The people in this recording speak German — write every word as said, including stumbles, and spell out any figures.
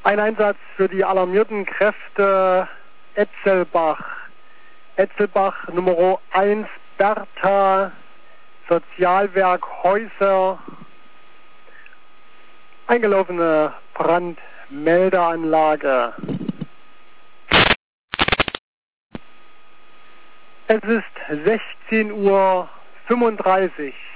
Ein Einsatz für die alarmierten Kräfte Etzelbach. Etzelbach Nummer eins Bertha, Sozialwerk Häuser. Eingelaufene Brandmeldeanlage. Es ist sechzehn Uhr fünfunddreißig.